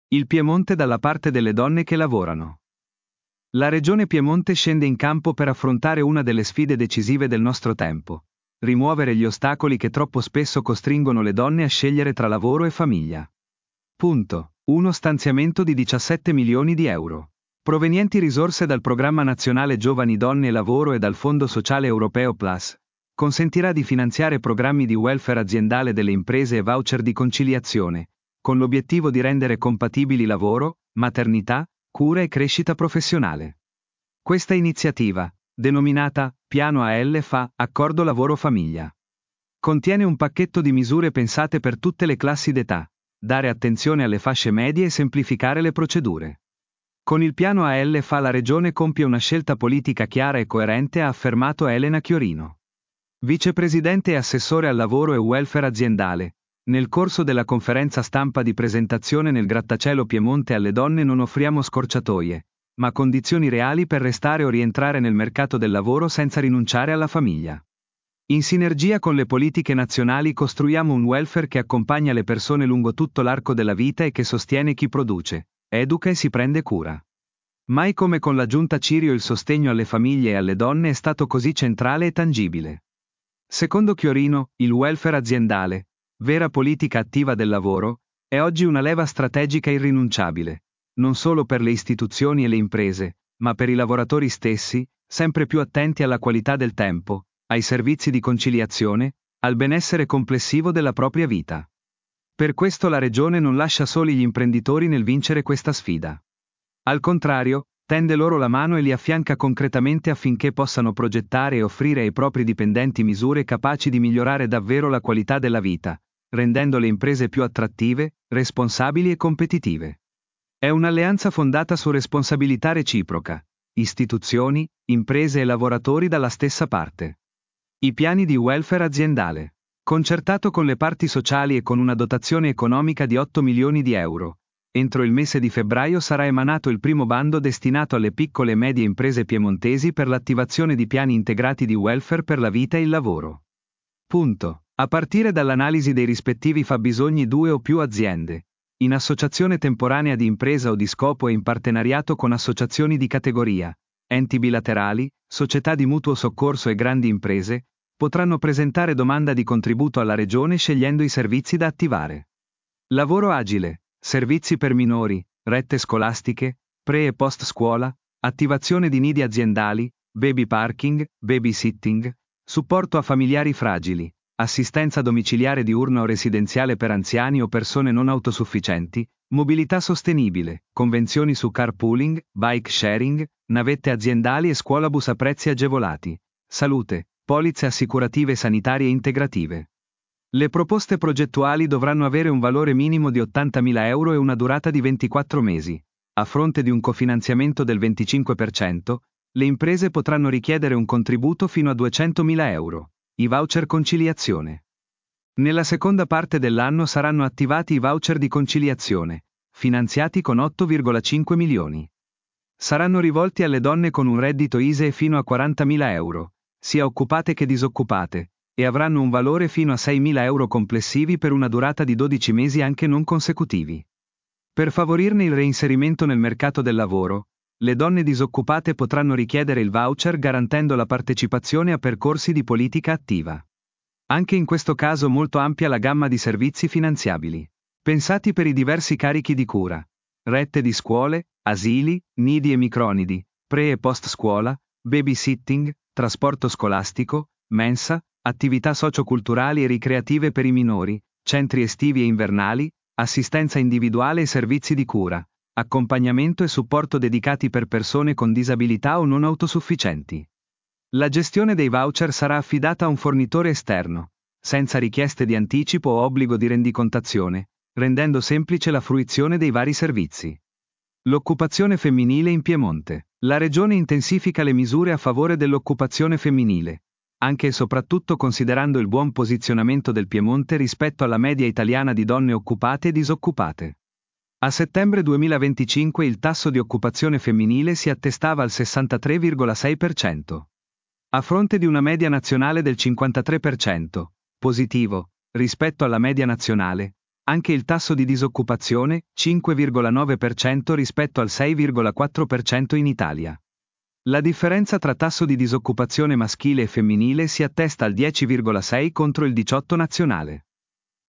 Il Piemonte dalla parte delle donne che lavorano. La Regione Piemonte scende in campo per affrontare una delle sfide decisive del nostro tempo: rimuovere gli ostacoli che troppo spesso costringono le donne a scegliere tra lavoro e famiglia. Punto. Uno stanziamento di 17 milioni di euro. Provenienti risorse dal Programma Nazionale Giovani Donne e Lavoro e dal Fondo Sociale Europeo Plus, consentirà di finanziare programmi di welfare aziendale delle imprese e voucher di conciliazione, con l'obiettivo di rendere compatibili lavoro, maternità, cura e crescita professionale. Questa iniziativa, denominata Piano AL fa Accordo Lavoro Famiglia, contiene un pacchetto di misure pensate per tutte le classi d'età, dare attenzione alle fasce medie e semplificare le procedure. Con il piano AL fa la Regione compie una scelta politica chiara e coerente, ha affermato Elena Chiorino, vicepresidente e assessore al lavoro e welfare aziendale, nel corso della conferenza stampa di presentazione nel grattacielo Piemonte. Alle donne non offriamo scorciatoie, ma condizioni reali per restare o rientrare nel mercato del lavoro senza rinunciare alla famiglia. In sinergia con le politiche nazionali costruiamo un welfare che accompagna le persone lungo tutto l'arco della vita e che sostiene chi produce, educa e si prende cura. Mai come con la giunta Cirio il sostegno alle famiglie e alle donne è stato così centrale e tangibile. Secondo Chiorino, il welfare aziendale, vera politica attiva del lavoro, è oggi una leva strategica irrinunciabile, non solo per le istituzioni e le imprese, ma per i lavoratori stessi, sempre più attenti alla qualità del tempo, ai servizi di conciliazione, al benessere complessivo della propria vita. Per questo la Regione non lascia soli gli imprenditori nel vincere questa sfida. Al contrario, tende loro la mano e li affianca concretamente affinché possano progettare e offrire ai propri dipendenti misure capaci di migliorare davvero la qualità della vita, rendendo le imprese più attrattive, responsabili e competitive. È un'alleanza fondata su responsabilità reciproca, istituzioni, imprese e lavoratori dalla stessa parte. I piani di welfare aziendale, concertato con le parti sociali e con una dotazione economica di 8 milioni di euro. Entro il mese di febbraio sarà emanato il primo bando destinato alle piccole e medie imprese piemontesi per l'attivazione di piani integrati di welfare per la vita e il lavoro. Punto. A partire dall'analisi dei rispettivi fabbisogni due o più aziende, in associazione temporanea di impresa o di scopo e in partenariato con associazioni di categoria, enti bilaterali, società di mutuo soccorso e grandi imprese, potranno presentare domanda di contributo alla Regione scegliendo i servizi da attivare. Lavoro agile, servizi per minori, rette scolastiche, pre- e post-scuola, attivazione di nidi aziendali, baby parking, babysitting, supporto a familiari fragili, assistenza domiciliare diurna o residenziale per anziani o persone non autosufficienti, mobilità sostenibile, convenzioni su carpooling, bike sharing, navette aziendali e scuolabus a prezzi agevolati, salute, polizze assicurative sanitarie integrative. Le proposte progettuali dovranno avere un valore minimo di 80.000 euro e una durata di 24 mesi. A fronte di un cofinanziamento del 25%, le imprese potranno richiedere un contributo fino a 200.000 euro. I voucher conciliazione. Nella seconda parte dell'anno saranno attivati i voucher di conciliazione, finanziati con 8,5 milioni. Saranno rivolti alle donne con un reddito ISEE fino a 40.000 euro, sia occupate che disoccupate, e avranno un valore fino a 6.000 euro complessivi per una durata di 12 mesi anche non consecutivi. Per favorirne il reinserimento nel mercato del lavoro, le donne disoccupate potranno richiedere il voucher garantendo la partecipazione a percorsi di politica attiva. Anche in questo caso molto ampia la gamma di servizi finanziabili, pensati per i diversi carichi di cura, rette di scuole, asili, nidi e micronidi, pre- e post-scuola, babysitting, trasporto scolastico, mensa, attività socioculturali e ricreative per i minori, centri estivi e invernali, assistenza individuale e servizi di cura, accompagnamento e supporto dedicati per persone con disabilità o non autosufficienti. La gestione dei voucher sarà affidata a un fornitore esterno, senza richieste di anticipo o obbligo di rendicontazione, rendendo semplice la fruizione dei vari servizi. L'occupazione femminile in Piemonte. La Regione intensifica le misure a favore dell'occupazione femminile, anche e soprattutto considerando il buon posizionamento del Piemonte rispetto alla media italiana di donne occupate e disoccupate. A settembre 2025 il tasso di occupazione femminile si attestava al 63,6%. A fronte di una media nazionale del 53%, positivo, rispetto alla media nazionale, Anche il tasso di disoccupazione, 5,9% rispetto al 6,4% in Italia. La differenza tra tasso di disoccupazione maschile e femminile si attesta al 10,6 contro il 18 nazionale.